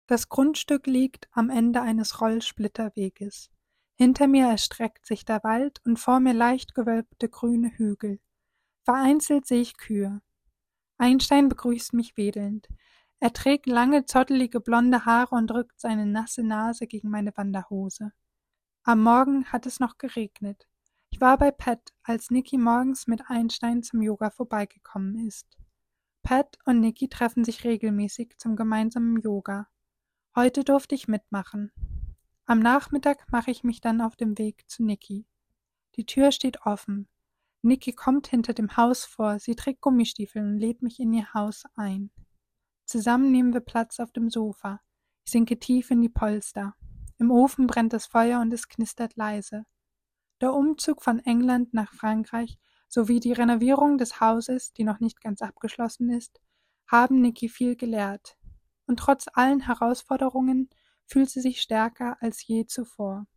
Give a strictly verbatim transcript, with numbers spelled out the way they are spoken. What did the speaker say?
Das Grundstück liegt am Ende eines Rollsplitterweges. Hinter mir erstreckt sich der Wald und vor mir leicht gewölbte grüne Hügel. Vereinzelt sehe ich Kühe. Einstein begrüßt mich wedelnd. Er trägt lange, zottelige blonde Haare und drückt seine nasse Nase gegen meine Wanderhose. Am Morgen hat es noch geregnet. Ich war bei Pat, als Nikki morgens mit Einstein zum Yoga vorbeigekommen ist. Pat und Nikki treffen sich regelmäßig zum gemeinsamen Yoga. Heute durfte ich mitmachen. Am Nachmittag mache ich mich dann auf den Weg zu Nikki. Die Tür steht offen. Nikki kommt hinter dem Haus vor, sie trägt Gummistiefel und lädt mich in ihr Haus ein. Zusammen nehmen wir Platz auf dem Sofa. Ich sinke tief in die Polster. Im Ofen brennt das Feuer und es knistert leise. Der Umzug von England nach Frankreich sowie die Renovierung des Hauses, die noch nicht ganz abgeschlossen ist, haben Nikki viel gelehrt. Und trotz allen Herausforderungen fühlt sie sich stärker als je zuvor.